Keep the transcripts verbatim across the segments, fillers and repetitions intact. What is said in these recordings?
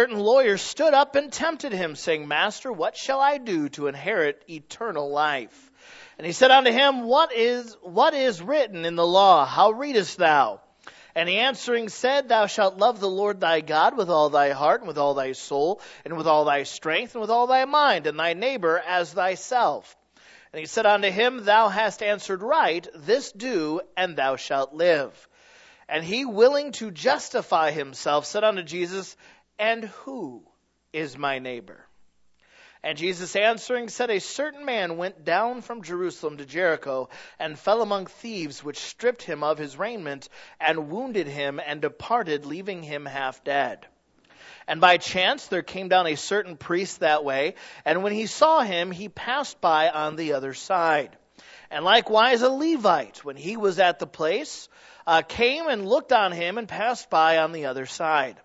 certain lawyer stood up and tempted him, saying, Master, what shall I do to inherit eternal life? And he said unto him, What is what is written in the law? How readest thou? And he answering said, Thou shalt love the Lord thy God with all thy heart, and with all thy soul, and with all thy strength, and with all thy mind, and thy neighbor as thyself. And he said unto him, Thou hast answered right, this do, and thou shalt live. And he, willing to justify himself, said unto Jesus, And who is my neighbor? And Jesus answering said, A certain man went down from Jerusalem to Jericho, and fell among thieves, which stripped him of his raiment, and wounded him, and departed, leaving him half dead. And by chance there came down a certain priest that way, and when he saw him, he passed by on the other side. And likewise a Levite, when he was at the place, uh, came and looked on him, and passed by on the other side.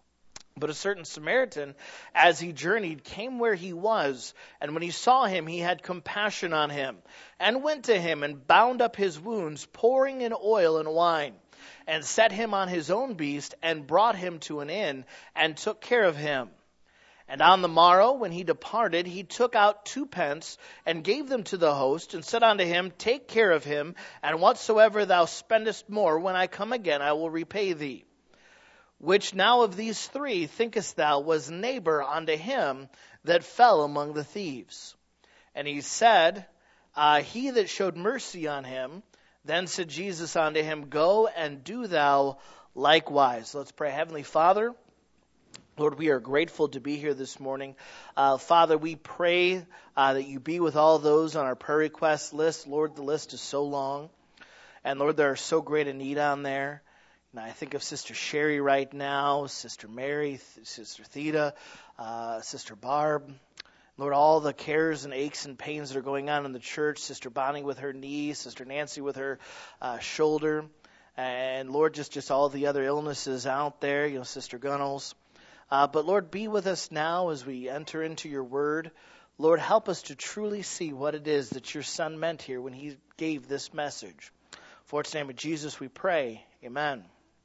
But a certain Samaritan, as he journeyed, came where he was, and when he saw him, he had compassion on him, and went to him, and bound up his wounds, pouring in oil and wine, and set him on his own beast, and brought him to an inn, and took care of him. And on the morrow, when he departed, he took out two pence, and gave them to the host, and said unto him, Take care of him, and whatsoever thou spendest more, when I come again, I will repay thee. Which now of these three thinkest thou was neighbor unto him that fell among the thieves? And he said, uh, He that showed mercy on him. Then said Jesus unto him, Go and do thou likewise. Let's pray. Heavenly Father, Lord, we are grateful to be here this morning. Uh, Father, we pray uh, that you be with all those on our prayer request list. Lord, the list is so long. And Lord, there are so great a need on there. And I think of Sister Sherry right now, Sister Mary, Sister Theta, uh, Sister Barb. Lord, all the cares and aches and pains that are going on in the church, Sister Bonnie with her knee, Sister Nancy with her uh, shoulder, and Lord, just, just all the other illnesses out there, you know, Sister Gunnels. Uh, but Lord, be with us now as we enter into your word. Lord, help us to truly see what it is that your Son meant here when he gave this message. For it's in the name of Jesus we pray. Amen.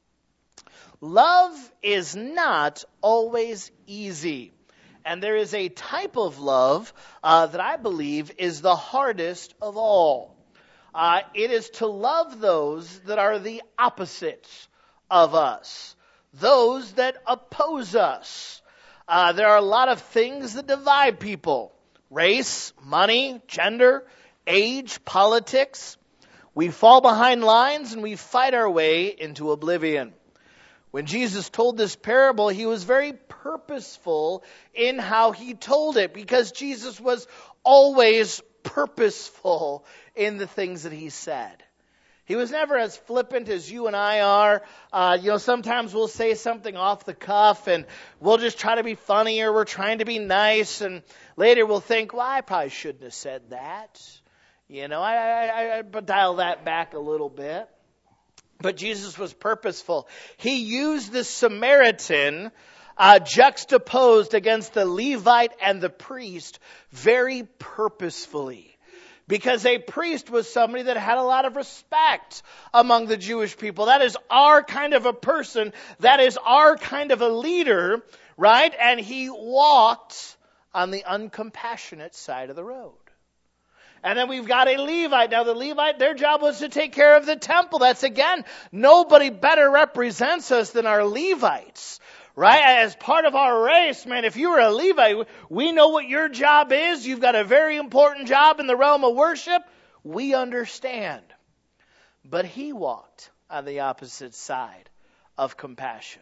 Love is not always easy. And there is a type of love uh, that I believe is the hardest of all. Uh, it is to love those that are the opposites of us, those that oppose us. Uh, there are a lot of things that divide people: race, money, gender, age, politics. We fall behind lines and we fight our way into oblivion. When Jesus told this parable, he was very purposeful in how he told it, because Jesus was always purposeful in the things that he said. He was never as flippant as you and I are. Uh, you know, sometimes we'll say something off the cuff and we'll just try to be funny, or we're trying to be nice, and later we'll think, well, I probably shouldn't have said that. You know, I, I, I dial that back a little bit. But Jesus was purposeful. He used the Samaritan uh, juxtaposed against the Levite and the priest very purposefully. Because a priest was somebody that had a lot of respect among the Jewish people. That is our kind of a person. That is our kind of a leader, right? And he walked on the uncompassionate side of the road. And then we've got a Levite. Now the Levite, their job was to take care of the temple. That's, again, nobody better represents us than our Levites, right? As part of our race, man, if you were a Levite, we know what your job is. You've got a very important job in the realm of worship. We understand. But he walked on the opposite side of compassion.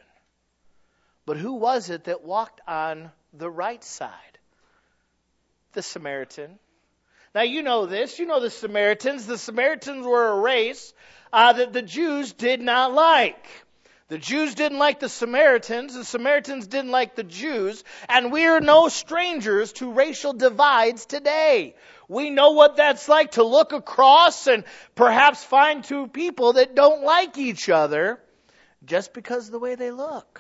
But who was it that walked on the right side? The Samaritan. Now, you know this. You know the Samaritans. The Samaritans were a race uh, that the Jews did not like. The Jews didn't like the Samaritans. The Samaritans didn't like the Jews. And we are no strangers to racial divides today. We know what that's like to look across and perhaps find two people that don't like each other just because of the way they look.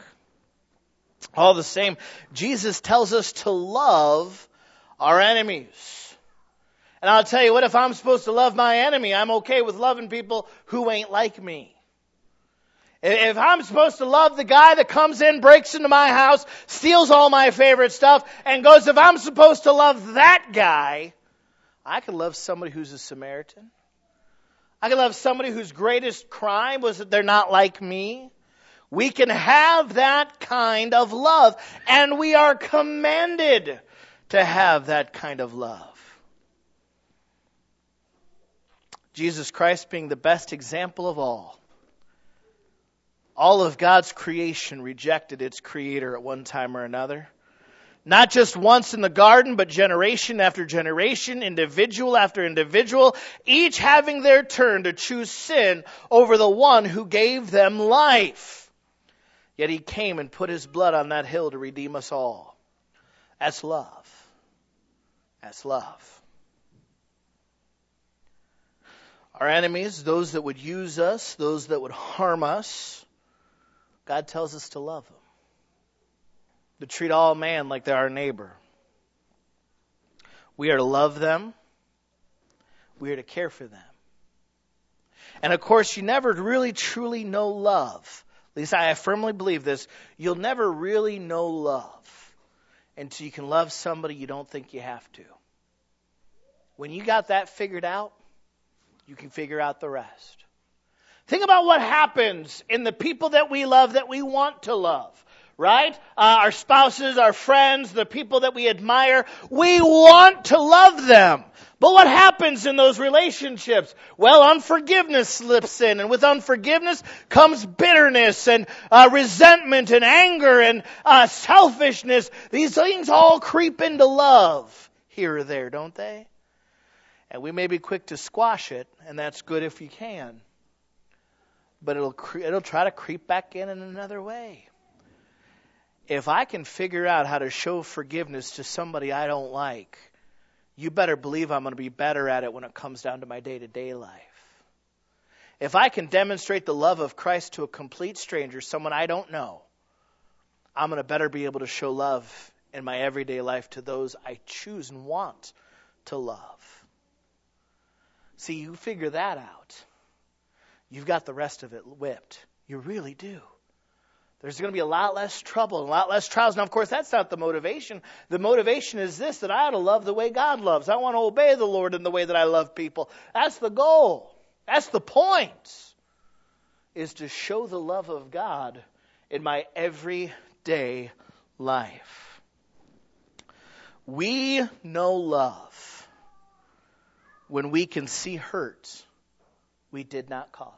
All the same, Jesus tells us to love our enemies. And I'll tell you what, if I'm supposed to love my enemy, I'm okay with loving people who ain't like me. If I'm supposed to love the guy that comes in, breaks into my house, steals all my favorite stuff, and goes, if I'm supposed to love that guy, I could love somebody who's a Samaritan. I could love somebody whose greatest crime was that they're not like me. We can have that kind of love, and we are commanded to have that kind of love. Jesus Christ being the best example of all. All of God's creation rejected its creator at one time or another. Not just once in the garden, but generation after generation, individual after individual, each having their turn to choose sin over the one who gave them life. Yet he came and put his blood on that hill to redeem us all. That's love. That's love. Our enemies, those that would use us, those that would harm us, God tells us to love them. To treat all man like they're our neighbor. We are to love them. We are to care for them. And of course, you never really truly know love. At least I firmly believe this. You'll never really know love until you can love somebody you don't think you have to. When you got that figured out, you can figure out the rest. Think about what happens in the people that we love, that we want to love, right? Uh, our spouses, our friends, the people that we admire. We want to love them. But what happens in those relationships? Well, unforgiveness slips in, and with unforgiveness comes bitterness and uh, resentment and anger and uh, selfishness. These things all creep into love here or there, don't they? And we may be quick to squash it, and that's good if you can. But it'll cre- it'll try to creep back in in another way. If I can figure out how to show forgiveness to somebody I don't like, you better believe I'm going to be better at it when it comes down to my day-to-day life. If I can demonstrate the love of Christ to a complete stranger, someone I don't know, I'm going to better be able to show love in my everyday life to those I choose and want to love. See, you figure that out. You've got the rest of it whipped. You really do. There's going to be a lot less trouble, a lot less trials. Now, of course, that's not the motivation. The motivation is this, that I ought to love the way God loves. I want to obey the Lord in the way that I love people. That's the goal. That's the point, is to show the love of God in my everyday life. We know love when we can see hurt we did not cause.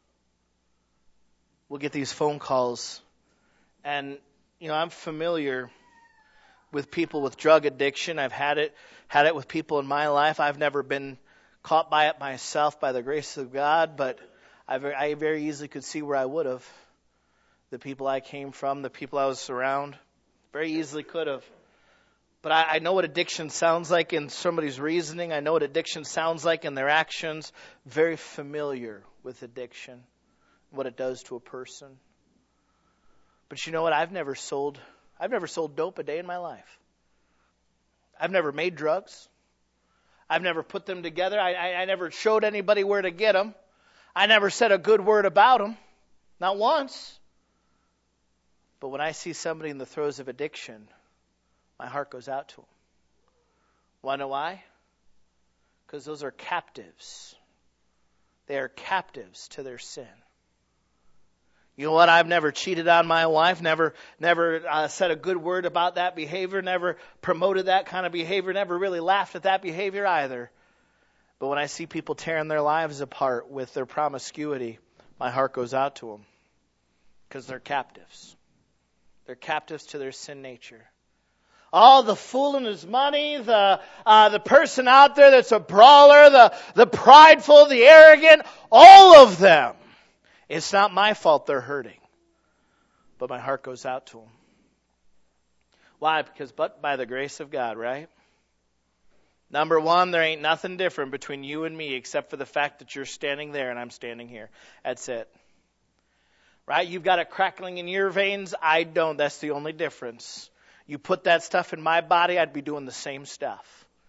We'll get these phone calls, and you know, I'm familiar with people with drug addiction. I've had it had it with people in my life. I've never been caught by it myself by the grace of God, but I very, I very easily could see where I would have. The people I came from, the people I was around, very easily could have. But I, I know what addiction sounds like in somebody's reasoning. I know what addiction sounds like in their actions. Very familiar with addiction, what it does to a person. But you know what? I've never sold, I've never sold dope a day in my life. I've never made drugs. I've never put them together. I, I, I never showed anybody where to get them. I never said a good word about them. Not once. But when I see somebody in the throes of addiction, my heart goes out to them. Want to know why? Because those are captives. They are captives to their sin. You know what? I've never cheated on my wife, never never uh, said a good word about that behavior, never promoted that kind of behavior, never really laughed at that behavior either. But when I see people tearing their lives apart with their promiscuity, my heart goes out to them because they're captives. They're captives to their sin nature. All the fool and his money, the uh, the person out there that's a brawler, the, the prideful, the arrogant, all of them. It's not my fault they're hurting. But my heart goes out to them. Why? Because but by the grace of God, right? Number one, there ain't nothing different between you and me except for the fact that you're standing there and I'm standing here. That's it. Right? You've got it crackling in your veins. I don't. That's the only difference. You put that stuff in my body, I'd be doing the same stuff.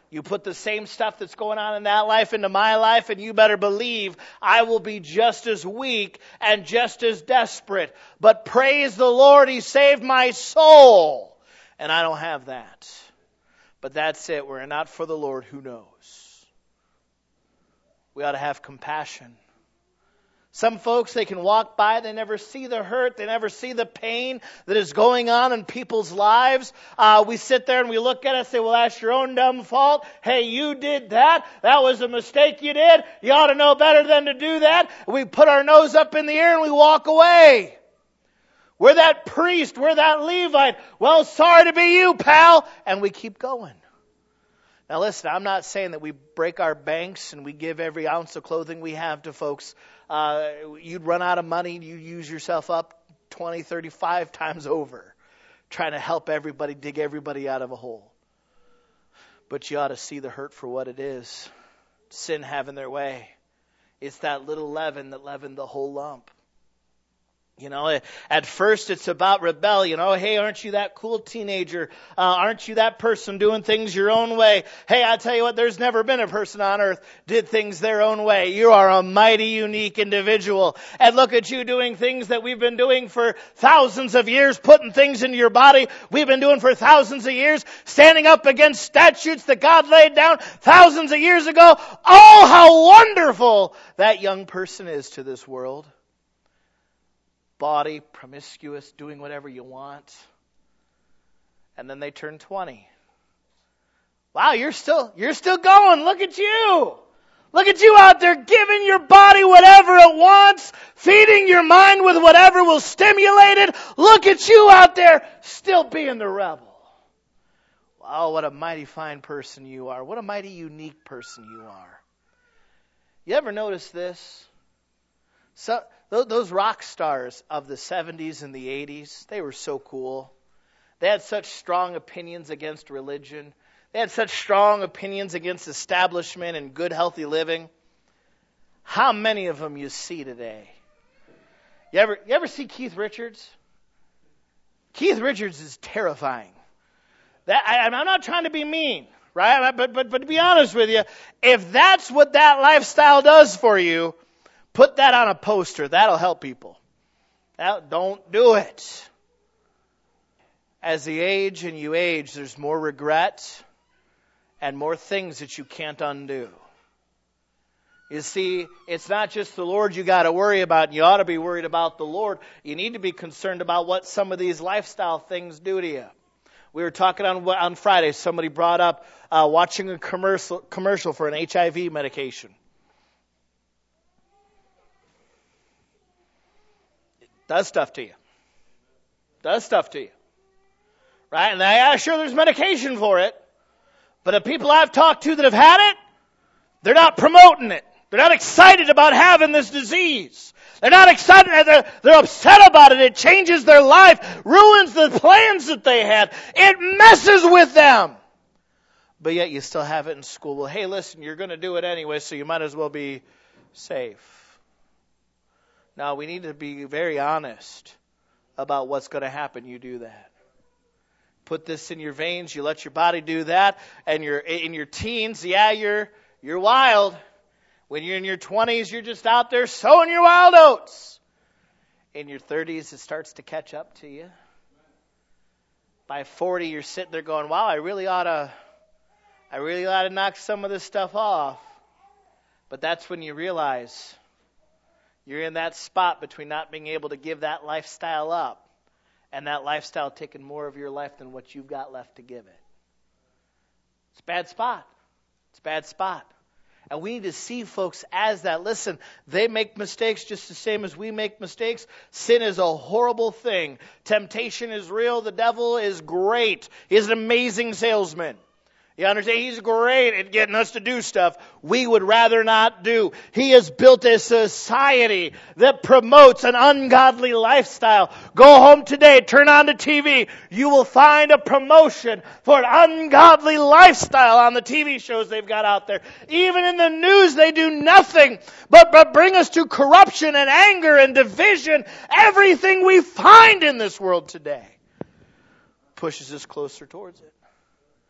You put the same stuff that's going on in that life into my life, and you better believe I will be just as weak and just as desperate. But praise the Lord, He saved my soul. And I don't have that. But that's it. We're not for the Lord. Who knows? We ought to have compassion. Some folks, they can walk by, they never see the hurt, they never see the pain that is going on in people's lives. Uh, we sit there and we look at it and say, well, that's your own dumb fault. Hey, you did that. That was a mistake you did. You ought to know better than to do that. We put our nose up in the air and we walk away. We're that priest, we're that Levite. Well, sorry to be you, pal. And we keep going. Now listen, I'm not saying that we break our banks and we give every ounce of clothing we have to folks. Uh, you'd run out of money, you use yourself up twenty, thirty-five times over trying to help everybody, dig everybody out of a hole. But you ought to see the hurt for what it is. Sin having their way. It's that little leaven that leavened the whole lump. You know, at first it's about rebellion. Oh, hey, aren't you that cool teenager? Uh, aren't you that person doing things your own way? Hey, I tell you what, there's never been a person on earth did things their own way. You are a mighty unique individual. And look at you doing things that we've been doing for thousands of years, putting things into your body we've been doing for thousands of years, standing up against statutes that God laid down thousands of years ago. Oh, how wonderful that young person is to this world. Body, promiscuous, doing whatever you want. And then they turn twenty. Wow, you're still you're still going. Look at you. Look at you out there giving your body whatever it wants, feeding your mind with whatever will stimulate it. Look at you out there still being the rebel. Wow, what a mighty fine person you are. What a mighty unique person you are. You ever notice this? So those rock stars of the seventies and the eighties, they were so cool. They had such strong opinions against religion. They had such strong opinions against establishment and good, healthy living. How many of them you see today? You ever, you ever see Keith Richards? Keith Richards is terrifying. That, I, I'm not trying to be mean, right? But, but, but to be honest with you, if that's what that lifestyle does for you, put that on a poster. That'll help people. That, don't do it. As you age and you age, there's more regret and more things that you can't undo. You see, it's not just the Lord you got to worry about, and you ought to be worried about the Lord. You need to be concerned about what some of these lifestyle things do to you. We were talking on on Friday. Somebody brought up uh, watching a commercial commercial for an H I V medication. Does stuff to you. Does stuff to you. Right? And I, sure there's medication for it. But the people I've talked to that have had it, they're not promoting it. They're not excited about having this disease. They're not excited. They're, they're upset about it. It changes their life. Ruins the plans that they had. It messes with them. But yet you still have it in school. Well, hey, listen, you're going to do it anyway, so you might as well be safe. Now, we need to be very honest about what's going to happen. You do that. Put this in your veins. You let your body do that. And you're in your teens, yeah, you're you're wild. When you're in your twenties, you're just out there sowing your wild oats. In your thirties, it starts to catch up to you. By forty, you're sitting there going, wow, I really ought to, I really ought to knock some of this stuff off. But that's when you realize you're in that spot between not being able to give that lifestyle up and that lifestyle taking more of your life than what you've got left to give it. It's a bad spot. It's a bad spot. And we need to see folks as that. Listen, they make mistakes just the same as we make mistakes. Sin is a horrible thing. Temptation is real. The devil is great. He's an amazing salesman. You understand? He's great at getting us to do stuff we would rather not do. He has built a society that promotes an ungodly lifestyle. Go home today, turn on the T V. You will find a promotion for an ungodly lifestyle on the T V shows they've got out there. Even in the news, they do nothing but, but bring us to corruption and anger and division. Everything we find in this world today pushes us closer towards it.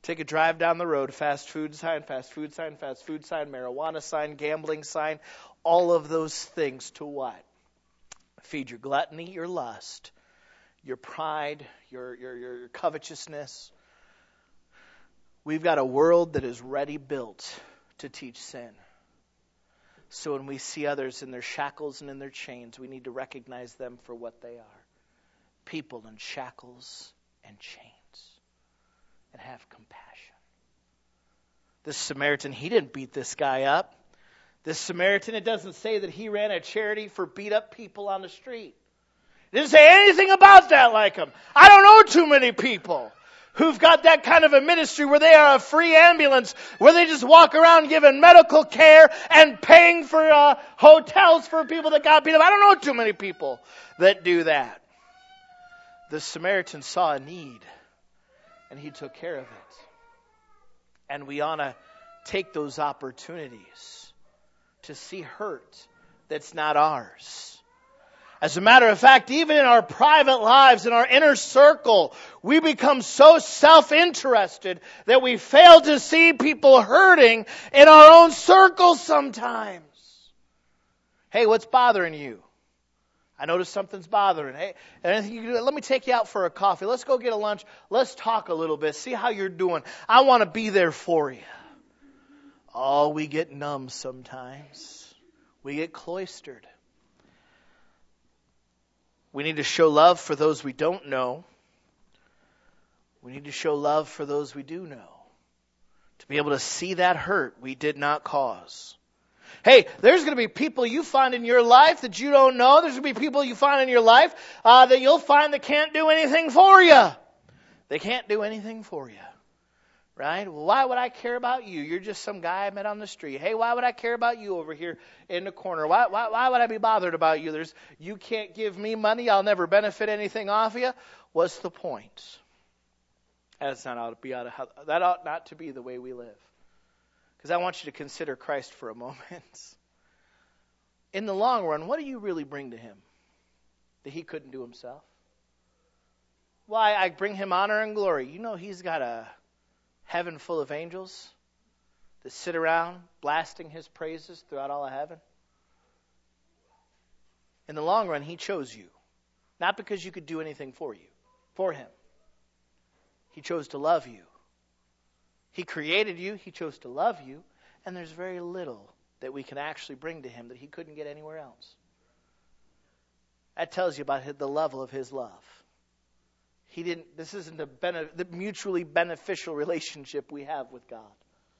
Take a drive down the road, fast food sign, fast food sign, fast food sign, marijuana sign, gambling sign, all of those things to what? Feed your gluttony, your lust, your pride, your, your, your covetousness. We've got a world that is ready built to teach sin. So when we see others in their shackles and in their chains, we need to recognize them for what they are. People in shackles and chains. And have compassion. This Samaritan, he didn't beat this guy up. This Samaritan, it doesn't say that he ran a charity for beat up people on the street. It doesn't say anything about that like him. I don't know too many people who've got that kind of a ministry where they are a free ambulance, where they just walk around giving medical care and paying for uh, hotels for people that got beat up. I don't know too many people that do that. The Samaritan saw a need. And he took care of it. And we ought to take those opportunities to see hurt that's not ours. As a matter of fact, even in our private lives, in our inner circle, we become so self-interested that we fail to see people hurting in our own circle sometimes. Hey, what's bothering you? I notice something's bothering. Hey, anything you can do? Let me take you out for a coffee. Let's go get a lunch. Let's talk a little bit. See how you're doing. I want to be there for you. Oh, we get numb sometimes. We get cloistered. We need to show love for those we don't know. We need to show love for those we do know. To be able to see that hurt we did not cause. Hey, there's going to be people you find in your life that you don't know. There's going to be people you find in your life uh, that you'll find that can't do anything for you. They can't do anything for you. Right? Well, why would I care about you? You're just some guy I met on the street. Hey, why would I care about you over here in the corner? Why, why, why would I be bothered about you? There's, you can't give me money. I'll never benefit anything off you. What's the point? That's not ought to be out of, that ought not to be the way we live. Because I want you to consider Christ for a moment. In the long run, what do you really bring to him that he couldn't do himself? Why, I bring him honor and glory. You know he's got a heaven full of angels that sit around blasting his praises throughout all of heaven. In the long run, he chose you. Not because you could do anything for you, for him. He chose to love you. He created you, he chose to love you, and there's very little that we can actually bring to him that he couldn't get anywhere else. That tells you about the level of his love. He didn't. This isn't a bene, the mutually beneficial relationship we have with God.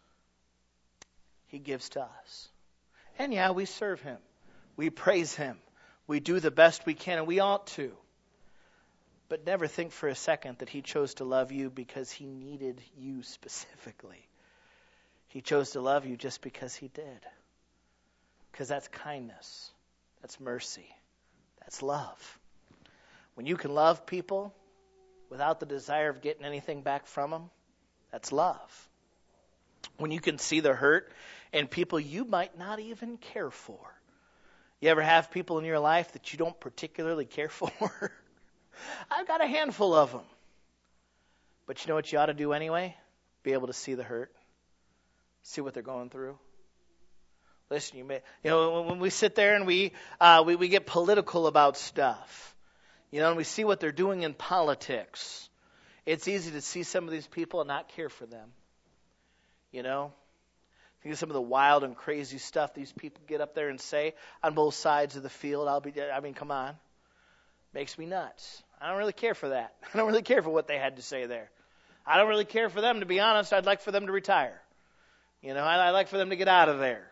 He gives to us. And yeah, we serve him. We praise him. We do the best we can, and we ought to. But never think for a second that he chose to love you because he needed you specifically. He chose to love you just because he did. Because that's kindness. That's mercy. That's love. When you can love people without the desire of getting anything back from them, that's love. When you can see the hurt in people you might not even care for. You ever have people in your life that you don't particularly care for? I've got a handful of them. But you know what you ought to do anyway? Be able to see the hurt. See what they're going through. Listen, you may, you know, when we sit there and we, uh, we we get political about stuff, you know, and we see what they're doing in politics, it's easy to see some of these people and not care for them. You know, think of some of the wild and crazy stuff these people get up there and say on both sides of the field. I'll be, I mean, come on, makes me nuts. I don't really care for that. I don't really care for what they had to say there. I don't really care for them, to be honest. I'd like for them to retire. You know, I'd like for them to get out of there.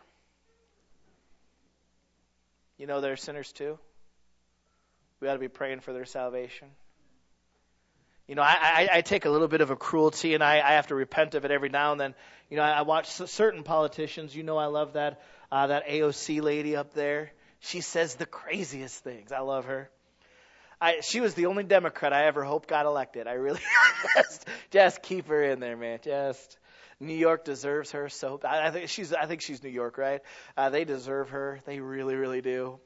You know they're sinners too. We ought to be praying for their salvation. You know, I, I, I take a little bit of a cruelty, and I, I have to repent of it every now and then. You know, I, I watch certain politicians. You know, I love that uh, that A O C lady up there. She says the craziest things. I love her. I, she was the only Democrat I ever hoped got elected. I really just, just keep her in there, man. Just New York deserves her. So I, I think she's. I think she's New York, right? Uh, they deserve her. They really, really do.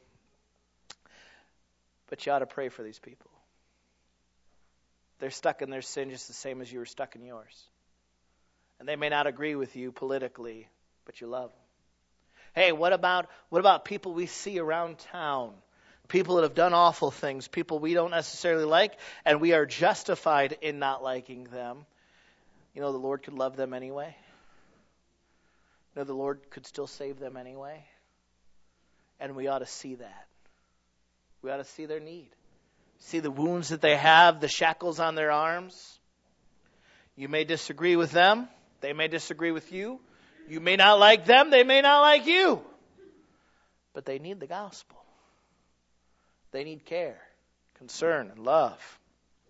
But you ought to pray for these people. They're stuck in their sin just the same as you were stuck in yours. And they may not agree with you politically, but you love them. Hey, what about what about people we see around town? People that have done awful things, people we don't necessarily like, and we are justified in not liking them. You know, the Lord could love them anyway. You know, the Lord could still save them anyway. And we ought to see that. We ought to see their need. See the wounds that they have, the shackles on their arms. You may disagree with them. They may disagree with you. You may not like them. They may not like you. But they need the gospel. They need care, concern, and love.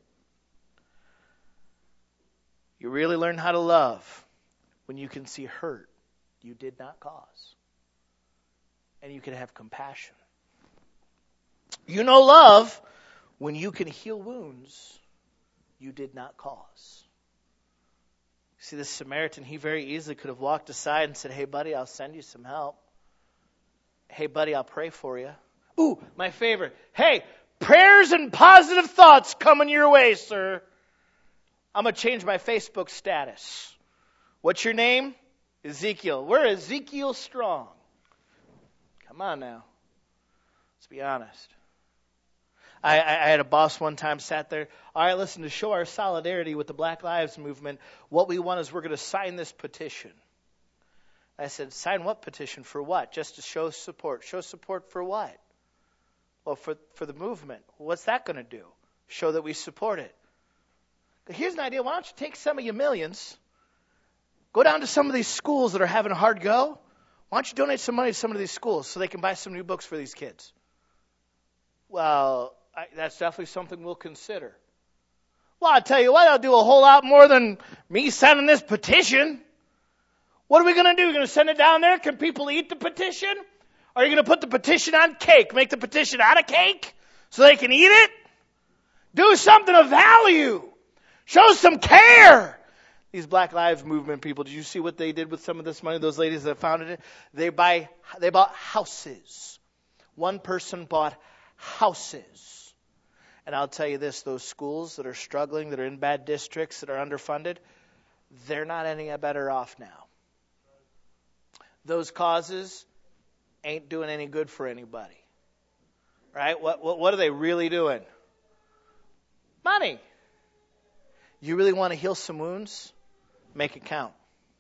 You really learn how to love when you can see hurt you did not cause. And you can have compassion. You know love when you can heal wounds you did not cause. See, this Samaritan, he very easily could have walked aside and said, hey, buddy, I'll send you some help. Hey, buddy, I'll pray for you. Ooh, my favorite. Hey, prayers and positive thoughts coming your way, sir. I'm going to change my Facebook status. What's your name? Ezekiel. We're Ezekiel Strong. Come on now. Let's be honest. I, I, I had a boss one time sat there. All right, listen, to show our solidarity with the Black Lives Movement, what we want is we're going to sign this petition. I said, sign what petition? For what? Just to show support. Show support for what? Well, for, for the movement. What's that going to do? Show that we support it. Here's an idea. Why don't you take some of your millions, go down to some of these schools that are having a hard go. Why don't you donate some money to some of these schools so they can buy some new books for these kids? Well, I, that's definitely something we'll consider. Well, I'll tell you what, I'll do a whole lot more than me signing this petition. What are we going to do? We're going to send it down there? Can people eat the petition? Are you going to put the petition on cake? Make the petition out of cake so they can eat it? Do something of value. Show some care. These Black Lives Movement people, did you see what they did with some of this money? Those ladies that founded it? They buy, they bought houses. One person bought houses. And I'll tell you this, those schools that are struggling, that are in bad districts, that are underfunded, they're not any better off now. Those causes ain't doing any good for anybody. Right? What, what, what are they really doing? Money. You really want to heal some wounds? Make it count.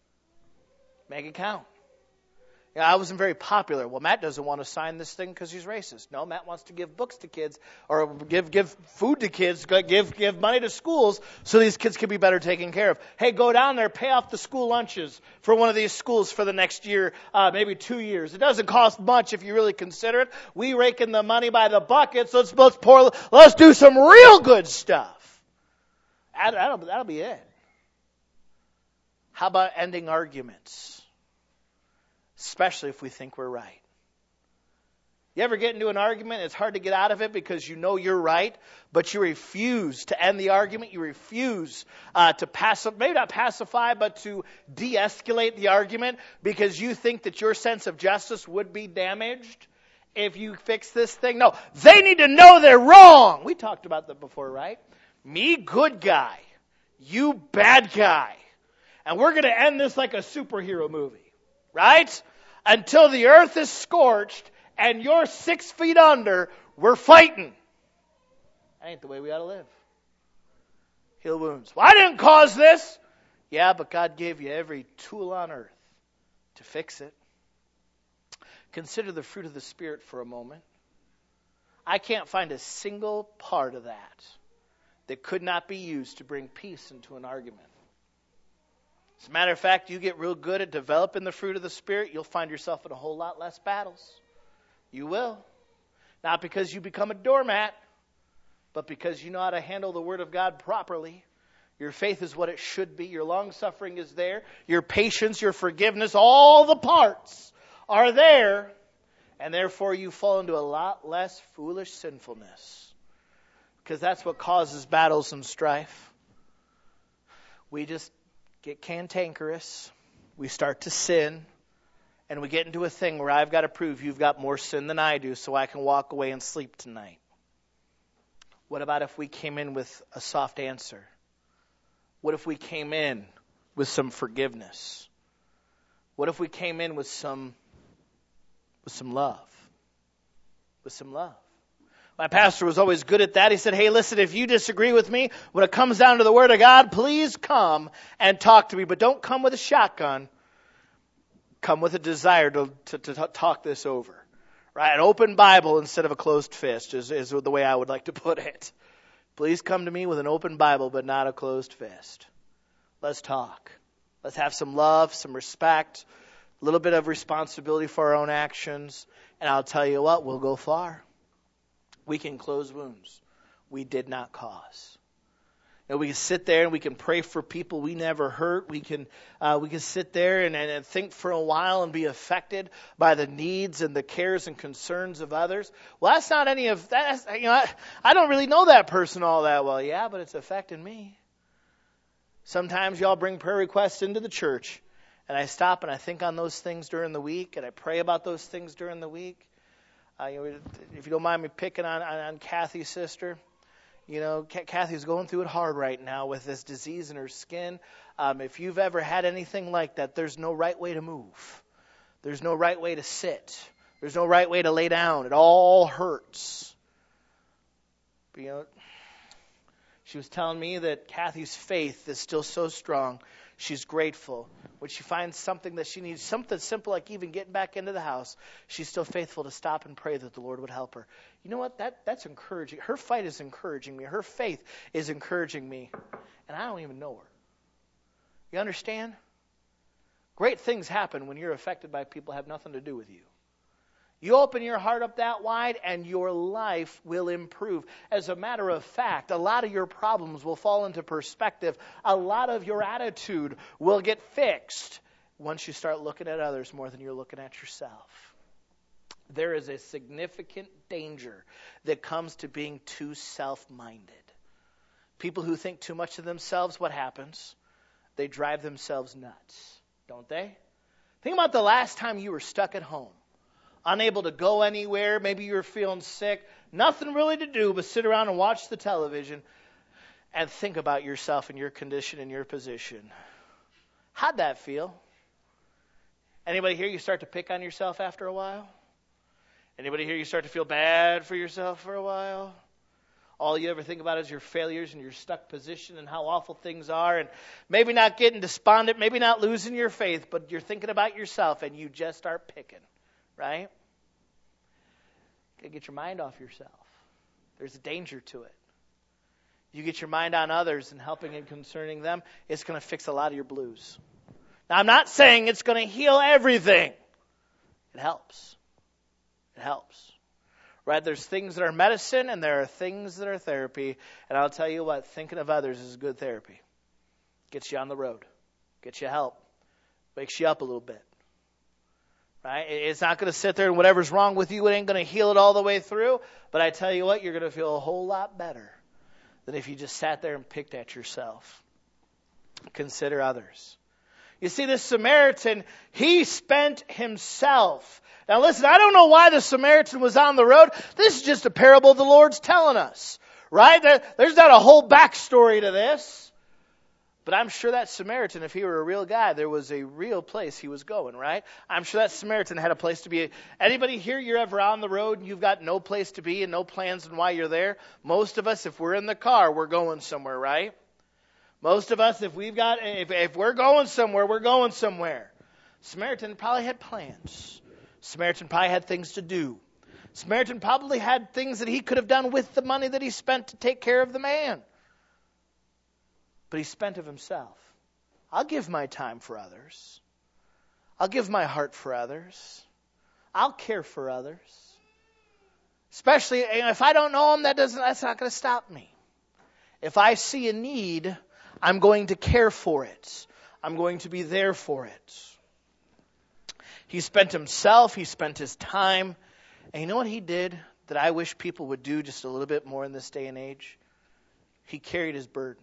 Make it count. Yeah, I wasn't very popular. Well, Matt doesn't want to sign this thing because he's racist. No, Matt wants to give books to kids or give give food to kids, give give money to schools so these kids can be better taken care of. Hey, go down there, pay off the school lunches for one of these schools for the next year, uh, maybe two years. It doesn't cost much if you really consider it. We rake in the money by the bucket, so let's, let's pour, let's do some real good stuff. That'll, that'll be it. How about ending arguments? Especially if we think we're right. You ever get into an argument, it's hard to get out of it because you know you're right, but you refuse to end the argument. You refuse uh, to pacify, maybe not pacify, but to de-escalate the argument because you think that your sense of justice would be damaged if you fix this thing. No, they need to know they're wrong. We talked about that before, right? Me, good guy. You, bad guy. And we're going to end this like a superhero movie. Right? Until the earth is scorched and you're six feet under, we're fighting. That ain't the way we ought to live. Heal wounds. Well, I didn't cause this. Yeah, but God gave you every tool on earth to fix it. Consider the fruit of the Spirit for a moment. I can't find a single part of that that could not be used to bring peace into an argument. As a matter of fact, you get real good at developing the fruit of the Spirit, you'll find yourself in a whole lot less battles. You will. Not because you become a doormat, but because you know how to handle the Word of God properly. Your faith is what it should be. Your long-suffering is there. Your patience, your forgiveness, all the parts are there. And therefore you fall into a lot less foolish sinfulness. Because that's what causes battles and strife. We just get cantankerous. We start to sin. And we get into a thing where I've got to prove you've got more sin than I do so I can walk away and sleep tonight. What about if we came in with a soft answer? What if we came in with some forgiveness? What if we came in with some with some love? With some love. My pastor was always good at that. He said, hey, listen, if you disagree with me, when it comes down to the Word of God, please come and talk to me. But don't come with a shotgun. Come with a desire to, to, to talk this over. Right? An open Bible instead of a closed fist is, is the way I would like to put it. Please come to me with an open Bible, but not a closed fist. Let's talk. Let's have some love, some respect, a little bit of responsibility for our own actions. And I'll tell you what, we'll go far. We can close wounds we did not cause. And we can sit there and we can pray for people we never hurt. We can uh, we can sit there and, and, and think for a while and be affected by the needs and the cares and concerns of others. Well, that's not any of that. You know, I, I don't really know that person all that well. Yeah, but it's affecting me. Sometimes y'all bring prayer requests into the church, and I stop and I think on those things during the week, and I pray about those things during the week. Uh, you know, if you don't mind me picking on, on, on Kathy's sister, you know, Kathy's going through it hard right now with this disease in her skin. Um, if you've ever had anything like that, there's no right way to move. There's no right way to sit. There's no right way to lay down. It all hurts. But, you know, she was telling me that Kathy's faith is still so strong. She's grateful. When she finds something that she needs, something simple like even getting back into the house, she's still faithful to stop and pray that the Lord would help her. You know what? That that's encouraging. Her fight is encouraging me. Her faith is encouraging me. And I don't even know her. You understand? Great things happen when you're affected by people that have nothing to do with you. You open your heart up that wide and your life will improve. As a matter of fact, a lot of your problems will fall into perspective. A lot of your attitude will get fixed once you start looking at others more than you're looking at yourself. There is a significant danger that comes to being too self-minded. People who think too much of themselves, what happens? They drive themselves nuts, don't they? Think about the last time you were stuck at home. Unable to go anywhere, maybe you were feeling sick, nothing really to do but sit around and watch the television and think about yourself and your condition and your position. How'd that feel? Anybody here, you start to pick on yourself after a while? Anybody here, you start to feel bad for yourself for a while? All you ever think about is your failures and your stuck position and how awful things are, and maybe not getting despondent, maybe not losing your faith, but you're thinking about yourself and you just start picking. Right? You gotta get your mind off yourself. There's a danger to it. You get your mind on others and helping and concerning them, it's going to fix a lot of your blues. Now, I'm not saying it's going to heal everything. It helps. It helps. Right? There's things that are medicine and there are things that are therapy. And I'll tell you what, thinking of others is good therapy. Gets you on the road. Gets you help. Wakes you up a little bit. Right? It's not going to sit there and whatever's wrong with you, it ain't going to heal it all the way through. But I tell you what, you're going to feel a whole lot better than if you just sat there and picked at yourself. Consider others. You see, this Samaritan, he spent himself. Now listen, I don't know why the Samaritan was on the road. This is just a parable the Lord's telling us. Right? There's not a whole backstory to this. But I'm sure that Samaritan, if he were a real guy, there was a real place he was going, right? I'm sure that Samaritan had a place to be. Anybody here, you're ever on the road and you've got no place to be and no plans on why you're there? Most of us, if we're in the car, we're going somewhere, right? Most of us, if we've got, if, if we're going somewhere, we're going somewhere. Samaritan probably had plans. Samaritan probably had things to do. Samaritan probably had things that he could have done with the money that he spent to take care of the man. But he spent of himself. I'll give my time for others. I'll give my heart for others. I'll care for others. Especially if I don't know them, that doesn't, that's not going to stop me. If I see a need, I'm going to care for it. I'm going to be there for it. He spent himself. He spent his time. And you know what he did that I wish people would do just a little bit more in this day and age? He carried his burden.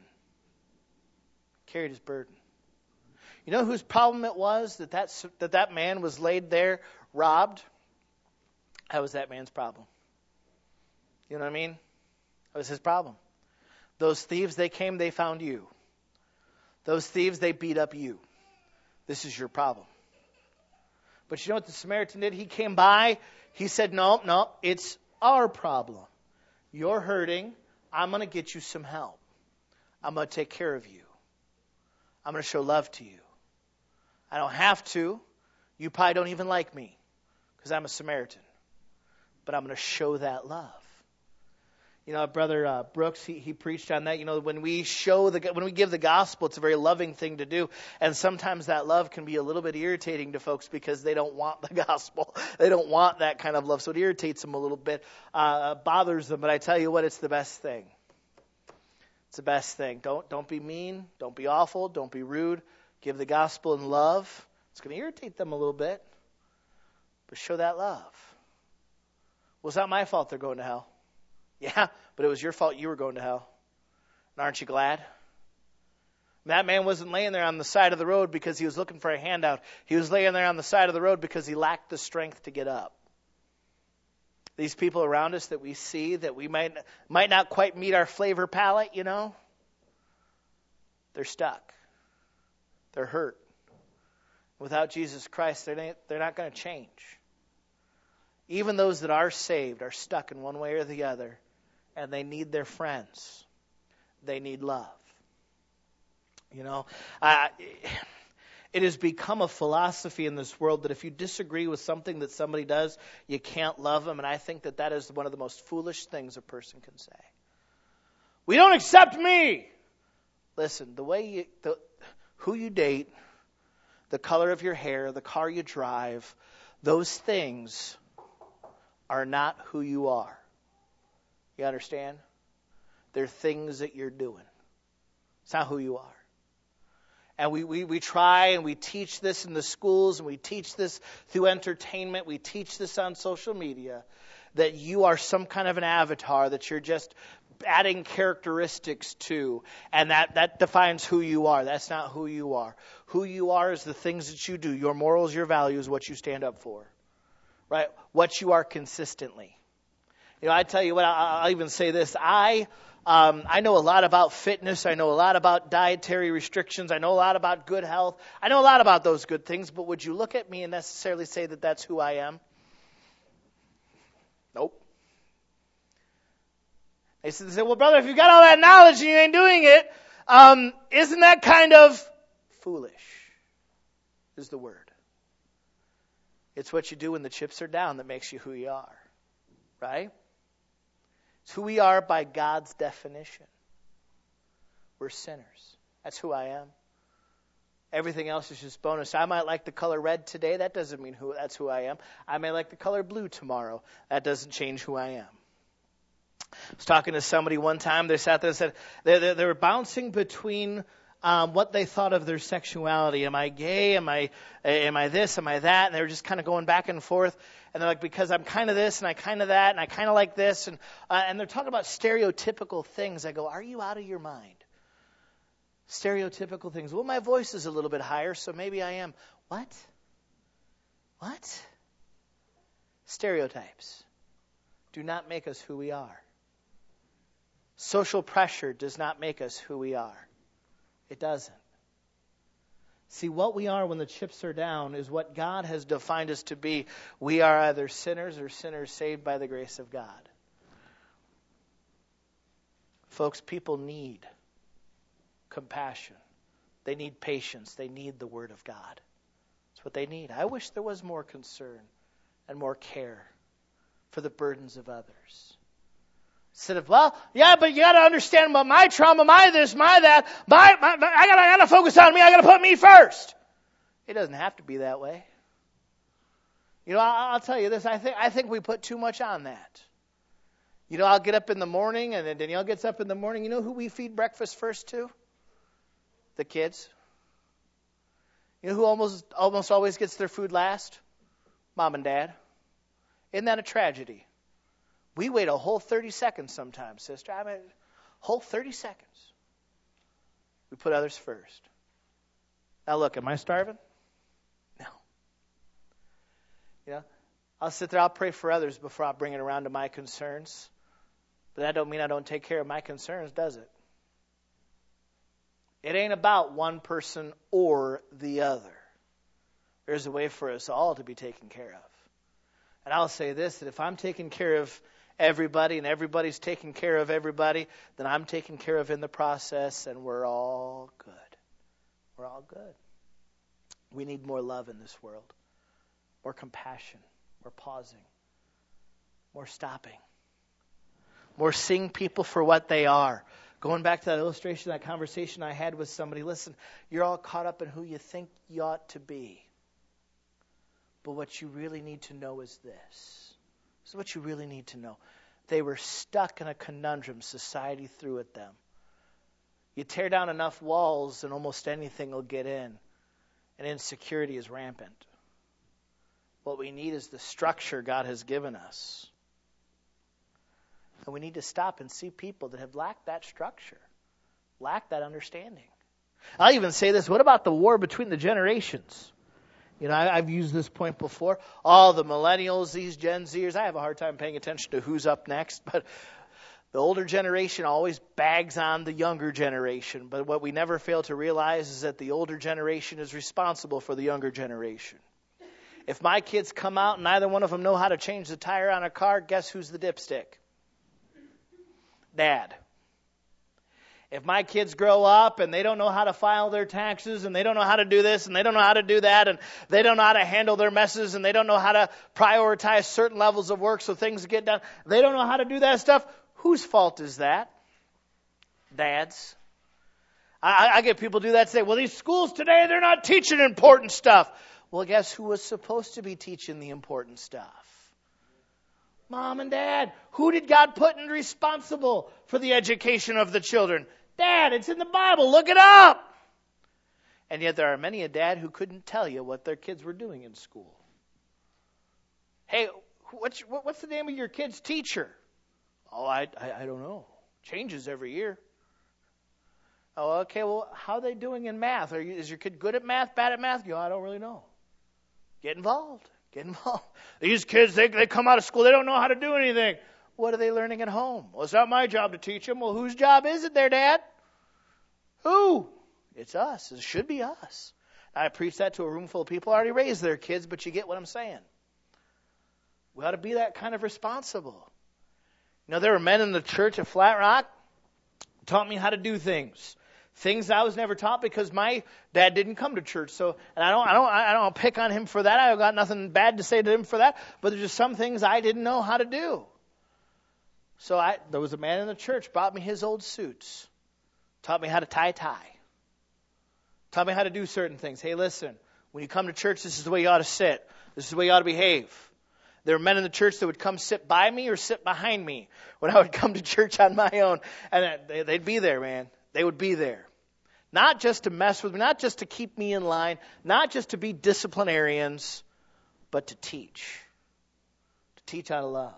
Carried his burden. You know whose problem it was that that, that that man was laid there, robbed? That was that man's problem. You know what I mean? That was his problem. Those thieves, they came, they found you. Those thieves, they beat up you. This is your problem. But you know what the Samaritan did? He came by. He said, no, no, it's our problem. You're hurting. I'm going to get you some help. I'm going to take care of you. I'm going to show love to you. I don't have to. You probably don't even like me because I'm a Samaritan. But I'm going to show that love. You know, Brother uh, Brooks, he, he preached on that. You know, when we show the, when we give the gospel, it's a very loving thing to do. And sometimes that love can be a little bit irritating to folks because they don't want the gospel. They don't want that kind of love. So it irritates them a little bit, uh, bothers them. But I tell you what, it's the best thing. It's the best thing. Don't, don't be mean. Don't be awful. Don't be rude. Give the gospel in love. It's going to irritate them a little bit. But show that love. Well, it's not my fault they're going to hell. Yeah, but it was your fault you were going to hell. And aren't you glad? That man wasn't laying there on the side of the road because he was looking for a handout. He was laying there on the side of the road because he lacked the strength to get up. These people around us that we see that we might might not quite meet our flavor palette, you know, they're stuck. They're hurt. Without Jesus Christ, they're they're not going to change. Even those that are saved are stuck in one way or the other. And they need their friends. They need love. You know, uh, it has become a philosophy in this world that if you disagree with something that somebody does, you can't love them. And I think that that is one of the most foolish things a person can say. We don't accept me. Listen, the way you, the, who you date, the color of your hair, the car you drive, those things are not who you are. You understand? They're things that you're doing. It's not who you are. And we, we, we try and we teach this in the schools and we teach this through entertainment. We teach this on social media that you are some kind of an avatar that you're just adding characteristics to. And that, that defines who you are. That's not who you are. Who you are is the things that you do. Your morals, your values, what you stand up for. Right? What you are consistently. You know, I tell you what, I'll even say this. I um, I know a lot about fitness. I know a lot about dietary restrictions. I know a lot about good health. I know a lot about those good things. But would you look at me and necessarily say that that's who I am? Nope. They say, well, brother, if you've got all that knowledge and you ain't doing it, um, isn't that kind of foolish? Is the word. It's what you do when the chips are down that makes you who you are. Right? It's who we are by God's definition. We're sinners. That's who I am. Everything else is just bonus. I might like the color red today. That doesn't mean who that's who I am. I may like the color blue tomorrow. That doesn't change who I am. I was talking to somebody one time. They sat there and said they, they, they were bouncing between um, what they thought of their sexuality. Am I gay? Am I am I this? Am I that? And they were just kind of going back and forth. And they're like, because I'm kind of this and I kind of that and I kind of like this. And uh, and they're talking about stereotypical things. I go, are you out of your mind? Stereotypical things. Well, my voice is a little bit higher, so maybe I am. What? What? Stereotypes do not make us who we are. Social pressure does not make us who we are. It doesn't. See, what we are when the chips are down is what God has defined us to be. We are either sinners or sinners saved by the grace of God. Folks, people need compassion. They need patience. They need the Word of God. That's what they need. I wish there was more concern and more care for the burdens of others. Instead of, well, yeah, but you got to understand about my trauma, my this, my that. My, my, my I got I to focus on me. I got to put me first. It doesn't have to be that way. You know, I'll, I'll tell you this. I think I think we put too much on that. You know, I'll get up in the morning, and then Danielle gets up in the morning. You know who we feed breakfast first to? The kids. You know who almost almost always gets their food last? Mom and Dad. Isn't that a tragedy? We wait a whole thirty seconds sometimes, sister. I mean, whole thirty seconds. We put others first. Now look, am I starving? No. You know, I'll sit there, I'll pray for others before I bring it around to my concerns. But that don't mean I don't take care of my concerns, does it? It ain't about one person or the other. There's a way for us all to be taken care of. And I'll say this, that if I'm taking care of everybody and everybody's taking care of everybody, then I'm taken care of in the process, and we're all good. We're all good. We need more love in this world, more compassion, more pausing, more stopping, more seeing people for what they are. Going back to that illustration, that conversation I had with somebody, listen, you're all caught up in who you think you ought to be. But what you really need to know is this. This is what you really need to know. They were stuck in a conundrum. Society threw at them. You tear down enough walls and almost anything will get in. And insecurity is rampant. What we need is the structure God has given us. And we need to stop and see people that have lacked that structure, lacked that understanding. I'll even say this, what about the war between the generations? You know, I, I've used this point before. All the millennials, these Gen Zers, I have a hard time paying attention to who's up next, but the older generation always bags on the younger generation. But what we never fail to realize is that the older generation is responsible for the younger generation. If my kids come out and neither one of them know how to change the tire on a car, guess who's the dipstick? Dad. If my kids grow up and they don't know how to file their taxes and they don't know how to do this and they don't know how to do that and they don't know how to handle their messes and they don't know how to prioritize certain levels of work so things get done, they don't know how to do that stuff, whose fault is that? Dad's. I, I get people do that, say, well, these schools today, they're not teaching important stuff. Well, guess who was supposed to be teaching the important stuff? Mom and Dad. Who did God put in responsible for the education of the children? Dad, it's in the Bible. Look it up. And yet there are many a dad who couldn't tell you what their kids were doing in school. Hey, what's, what's the name of your kid's teacher? Oh, I, I, I don't know. Changes every year. Oh, okay, well, how are they doing in math? Are you, is your kid good at math, bad at math? You know, I don't really know. Get involved. Get involved. These kids, they, they come out of school, they don't know how to do anything. What are they learning at home? Well, it's not my job to teach them. Well, whose job is it there, Dad? Who? It's us. It should be us. I preach that to a room full of people who already raised their kids, but you get what I'm saying. We ought to be that kind of responsible. You know, there were men in the church at Flat Rock who taught me how to do things. Things I was never taught because my dad didn't come to church. So, and I don't, I don't, I don't pick on him for that. I've got nothing bad to say to him for that. But there's just some things I didn't know how to do. So I, there was a man in the church bought me his old suits, taught me how to tie a tie, taught me how to do certain things. Hey, listen, when you come to church, this is the way you ought to sit. This is the way you ought to behave. There were men in the church that would come sit by me or sit behind me when I would come to church on my own, and they'd be there, man. They would be there. Not just to mess with me, not just to keep me in line, not just to be disciplinarians, but to teach. To teach how to love.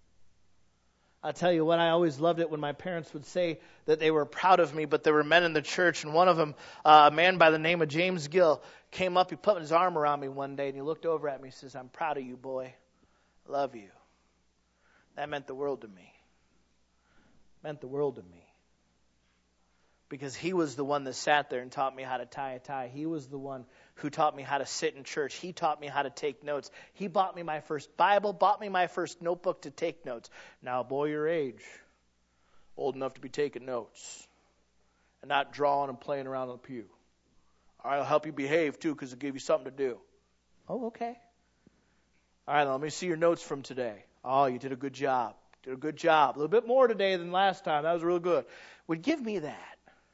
I'll tell you what, I always loved it when my parents would say that they were proud of me, but there were men in the church, and one of them, uh, a man by the name of James Gill, came up, he put his arm around me one day, and he looked over at me and says, I'm proud of you, boy. I love you. That meant the world to me. Meant the world to me. Because he was the one that sat there and taught me how to tie a tie. He was the one who taught me how to sit in church. He taught me how to take notes. He bought me my first Bible, bought me my first notebook to take notes. Now, boy, your age, old enough to be taking notes and not drawing and playing around on the pew. All right, I'll help you behave, too, because it'll give you something to do. Oh, okay. All right, now let me see your notes from today. Oh, you did a good job. Did a good job. A little bit more today than last time. That was real good. Would give me that.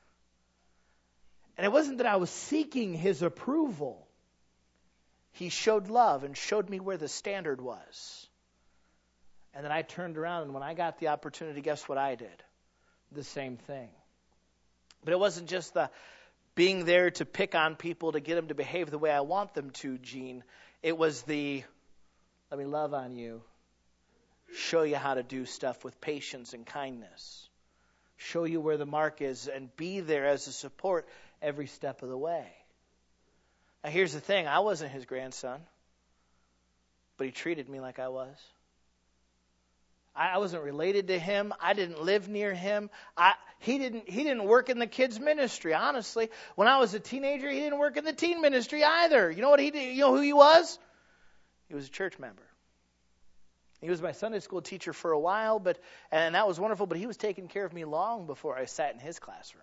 And it wasn't that I was seeking his approval. He showed love and showed me where the standard was. And then I turned around, and when I got the opportunity, guess what I did? The same thing. But it wasn't just the being there to pick on people to get them to behave the way I want them to, Gene. It was the, let me love on you, show you how to do stuff with patience and kindness, show you where the mark is, and be there as a support every step of the way. Now here's the thing, I wasn't his grandson, but he treated me like I was. I, I wasn't related to him. I didn't live near him. I, he didn't. He didn't work in the kids ministry. Honestly, when I was a teenager, he didn't work in the teen ministry either. You know what he did? You know who he was? He was a church member. He was my Sunday school teacher for a while, but and that was wonderful. But he was taking care of me long before I sat in his classroom.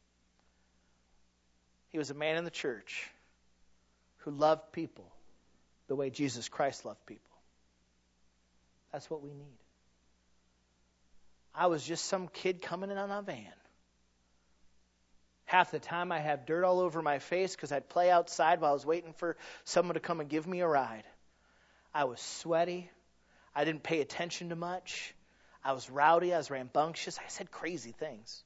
He was a man in the church who loved people the way Jesus Christ loved people. That's what we need. I was just some kid coming in on a van. Half the time I have dirt all over my face because I'd play outside while I was waiting for someone to come and give me a ride. I was sweaty. I didn't pay attention to much. I was rowdy. I was rambunctious. I said crazy things.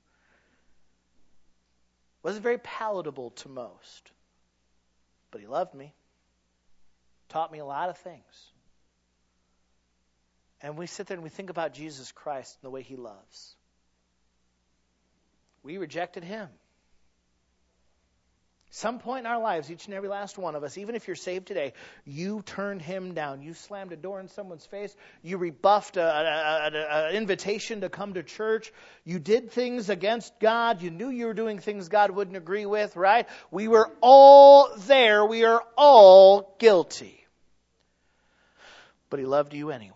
Wasn't very palatable to most. But he loved me. Taught me a lot of things. And we sit there and we think about Jesus Christ and the way he loves. We rejected him. Some point in our lives, each and every last one of us, even if you're saved today, you turned him down. You slammed a door in someone's face. You rebuffed an invitation to come to church. You did things against God. You knew you were doing things God wouldn't agree with, right? We were all there. We are all guilty. But he loved you anyway.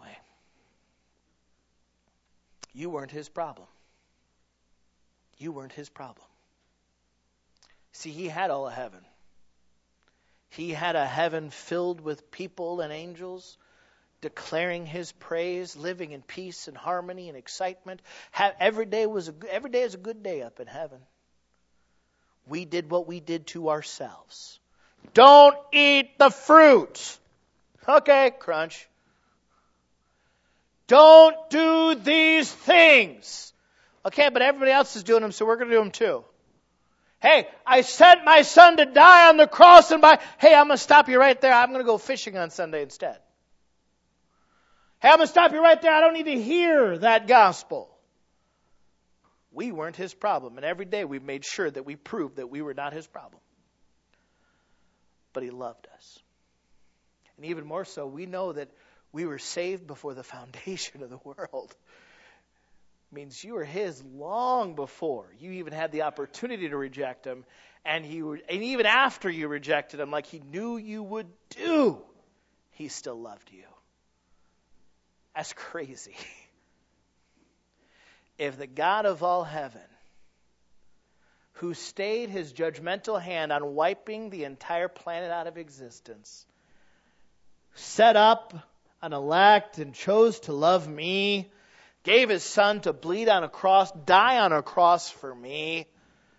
You weren't his problem. You weren't his problem. See, he had all of heaven. He had a heaven filled with people and angels declaring his praise, living in peace and harmony and excitement. Every day was a, every day is a good day up in heaven. We did what we did to ourselves. Don't eat the fruit. Okay, crunch. Don't do these things. Okay, but everybody else is doing them, so we're going to do them too. Hey, I sent my son to die on the cross and by, hey, I'm going to stop you right there. I'm going to go fishing on Sunday instead. Hey, I'm going to stop you right there. I don't need to hear that gospel. We weren't his problem. And every day we made sure that we proved that we were not his problem. But he loved us. And even more so, we know that we were saved before the foundation of the world. Means you were his long before you even had the opportunity to reject him, and he were, and even after you rejected him, like he knew you would do, he still loved you. That's crazy. If the God of all heaven, who stayed his judgmental hand on wiping the entire planet out of existence, set up an elect and chose to love me, gave his son to bleed on a cross, die on a cross for me.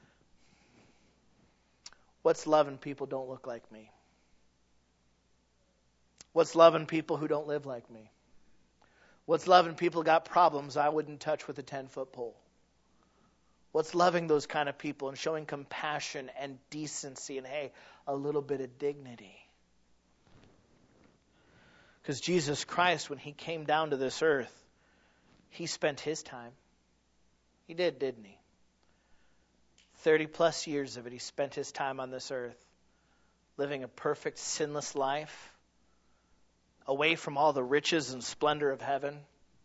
What's loving people don't look like me? What's loving people who don't live like me? What's loving people who got problems I wouldn't touch with a ten-foot pole? What's loving those kind of people and showing compassion and decency and, hey, a little bit of dignity? Because Jesus Christ, when he came down to this earth, he spent his time. He did, didn't he? Thirty plus years of it, he spent his time on this earth, living a perfect, sinless life, away from all the riches and splendor of heaven,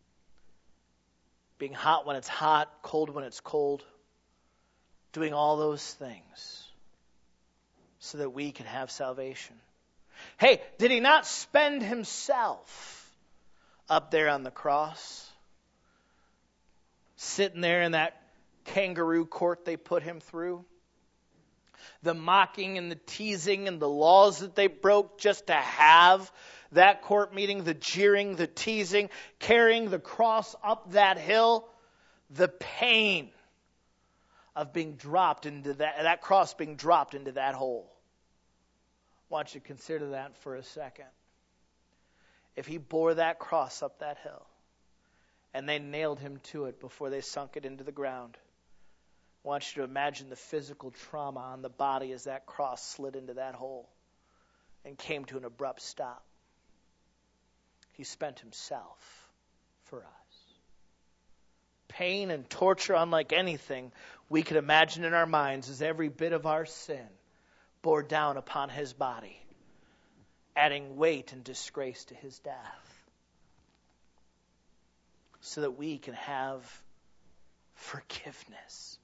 being hot when it's hot, cold when it's cold, doing all those things so that we can have salvation. Hey, did he not spend himself up there on the cross? Sitting there in that kangaroo court they put him through. The mocking and the teasing and the laws that they broke just to have that court meeting. The jeering, the teasing, carrying the cross up that hill. The pain of being dropped into that, that cross being dropped into that hole. I want you to consider that for a second. If he bore that cross up that hill, and they nailed him to it before they sunk it into the ground, I want you to imagine the physical trauma on the body as that cross slid into that hole and came to an abrupt stop. He spent himself for us. Pain and torture unlike anything we could imagine in our minds as every bit of our sin bore down upon his body, adding weight and disgrace to his death. so that we can have forgiveness.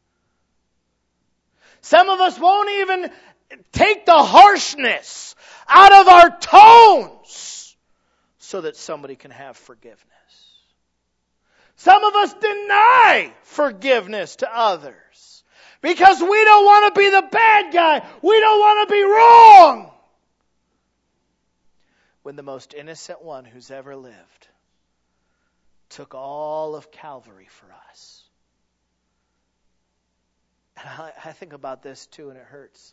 Some of us won't even take the harshness out of our tones so that somebody can have forgiveness. Some of us deny forgiveness to others because we don't want to be the bad guy. We don't want to be wrong. When the most innocent one who's ever lived took all of Calvary for us. And I, I think about this too, and it hurts.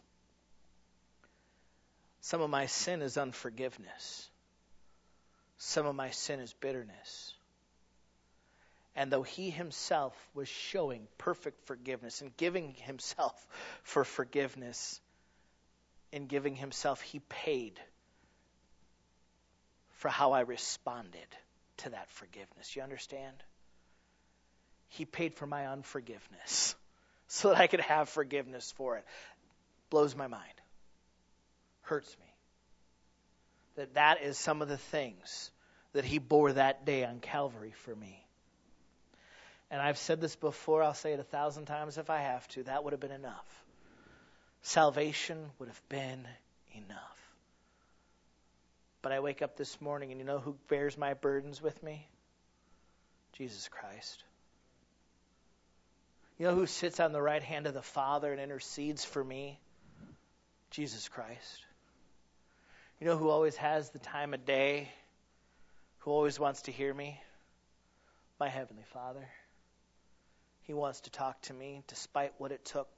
Some of my sin is unforgiveness. Some of my sin is bitterness. And though he himself was showing perfect forgiveness and giving himself for forgiveness, in giving himself, he paid for how I responded to that forgiveness. You understand? He paid for my unforgiveness so that I could have forgiveness for it. Blows my mind. Hurts me. That that is some of the things that he bore that day on Calvary for me. And I've said this before, I'll say it a thousand times if I have to. That would have been enough. Salvation would have been enough. But I wake up this morning and you know who bears my burdens with me? Jesus Christ. You know who sits on the right hand of the Father and intercedes for me? Jesus Christ. You know who always has the time of day? Who always wants to hear me? My Heavenly Father. He wants to talk to me despite what it took.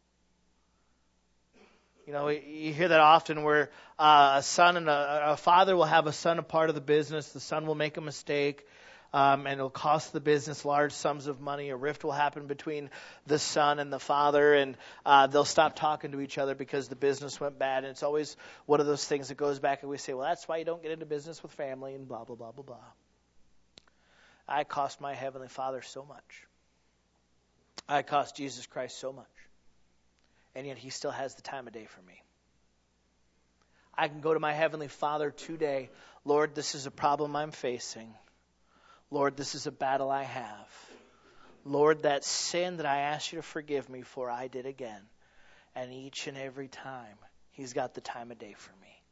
You know, you hear that often where uh, a son and a, a father will have a son a part of the business. The son will make a mistake, um, and it'll cost the business large sums of money. A rift will happen between the son and the father, and uh, they'll stop talking to each other because the business went bad. And it's always one of those things that goes back, and we say, well, that's why you don't get into business with family, and blah, blah, blah, blah, blah. I cost my Heavenly Father so much. I cost Jesus Christ so much. And yet he still has the time of day for me. I can go to my Heavenly Father today. Lord, this is a problem I'm facing. Lord, this is a battle I have. Lord, that sin that I asked you to forgive me for, I did again. And each and every time, he's got the time of day for me.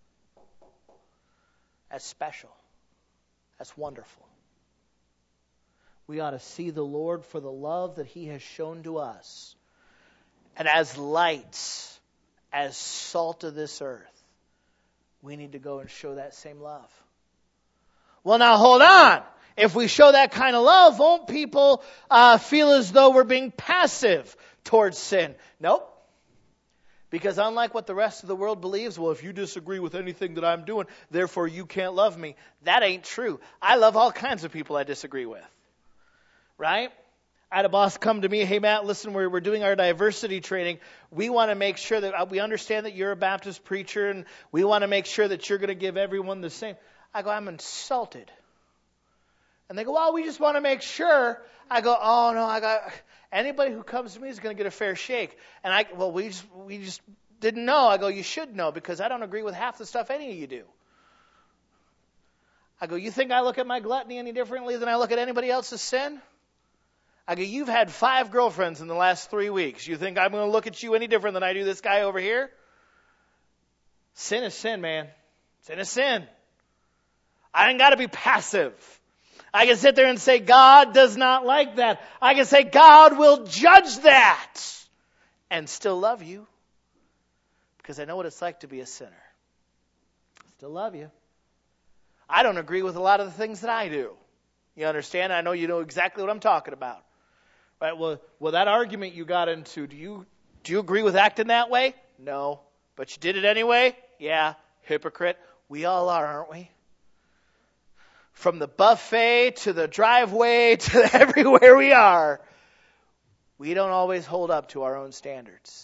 That's special. That's wonderful. We ought to see the Lord for the love that he has shown to us. And as lights, as salt of this earth, we need to go and show that same love. Well, now hold on. If we show that kind of love, won't people uh, feel as though we're being passive towards sin? Nope. Because unlike what the rest of the world believes, well, if you disagree with anything that I'm doing, therefore you can't love me. That ain't true. I love all kinds of people I disagree with. Right? I had a boss come to me, hey, Matt, listen, we're, we're doing our diversity training. We want to make sure that we understand that you're a Baptist preacher, and we want to make sure that you're going to give everyone the same. I go, I'm insulted. And they go, well, we just want to make sure. I go, oh, no, I got anybody who comes to me is going to get a fair shake. And I, well, we just, we just didn't know. I go, you should know, because I don't agree with half the stuff any of you do. I go, you think I look at my gluttony any differently than I look at anybody else's sin? I go, you've had five girlfriends in the last three weeks. You think I'm going to look at you any different than I do this guy over here? Sin is sin, man. Sin is sin. I ain't got to be passive. I can sit there and say, God does not like that. I can say, God will judge that and still love you because I know what it's like to be a sinner. Still love you. I don't agree with a lot of the things that I do. You understand? I know you know exactly what I'm talking about. Right? Well, well, that argument you got into, do you do you agree with acting that way? No. But you did it anyway? Yeah. Hypocrite. We all are, aren't we? From the buffet to the driveway to everywhere we are, we don't always hold up to our own standards.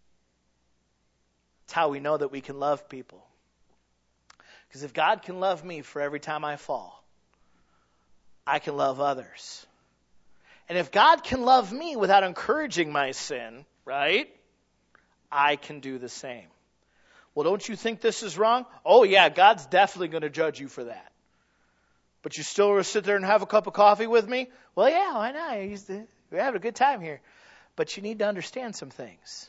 It's how we know that we can love people. Because if God can love me for every time I fall, I can love others. And if God can love me without encouraging my sin, right, I can do the same. Well, don't you think this is wrong? Oh, yeah, God's definitely going to judge you for that. But you still want to sit there and have a cup of coffee with me? Well, yeah, why not? He's the, we're having a good time here. But you need to understand some things.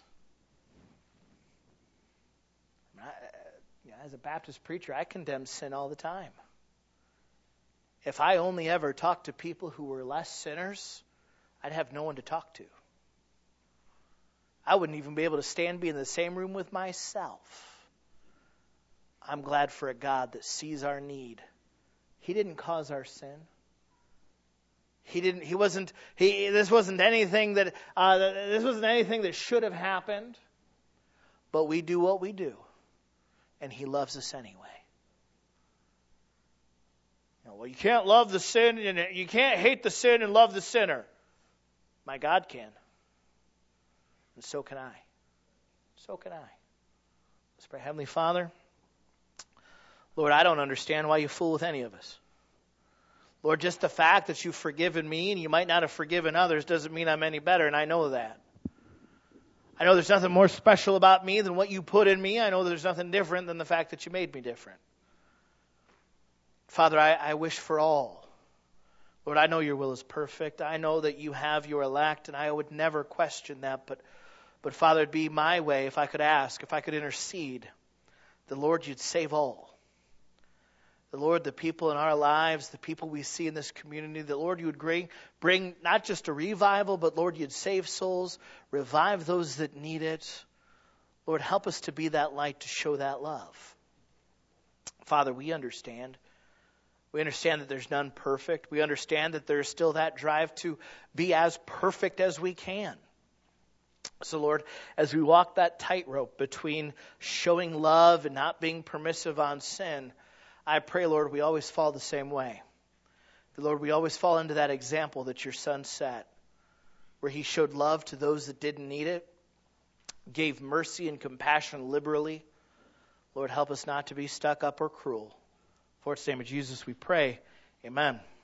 I, as a Baptist preacher, I condemn sin all the time. If I only ever talked to people who were less sinners, I'd have no one to talk to. I wouldn't even be able to stand be in the same room with myself. I'm glad for a God that sees our need. He didn't cause our sin. He didn't. He wasn't. He. This wasn't anything that. Uh, this wasn't anything that should have happened. But we do what we do, and He loves us anyway. You know, well, you can't love the sin, and you can't hate the sin and love the sinner. My God can, and so can I. So can I. Let's pray. Heavenly Father, Lord, I don't understand why you fool with any of us. Lord, just the fact that you've forgiven me and you might not have forgiven others doesn't mean I'm any better, and I know that. I know there's nothing more special about me than what you put in me. I know there's nothing different than the fact that you made me different. Father, I, I wish for all. Lord, I know your will is perfect. I know that you have your elect, and I would never question that. But, but Father, it'd be my way if I could ask, if I could intercede, the Lord, you'd save all. The Lord, the people in our lives, the people we see in this community, the Lord, you would bring, bring not just a revival, but Lord, you'd save souls, revive those that need it. Lord, help us to be that light, to show that love. Father, we understand. We understand that there's none perfect. We understand that there's still that drive to be as perfect as we can. So, Lord, as we walk that tightrope between showing love and not being permissive on sin, I pray, Lord, we always fall the same way. Lord, we always fall into that example that your Son set, where he showed love to those that didn't need it, gave mercy and compassion liberally. Lord, help us not to be stuck up or cruel. For it's the name of Jesus we pray. Amen.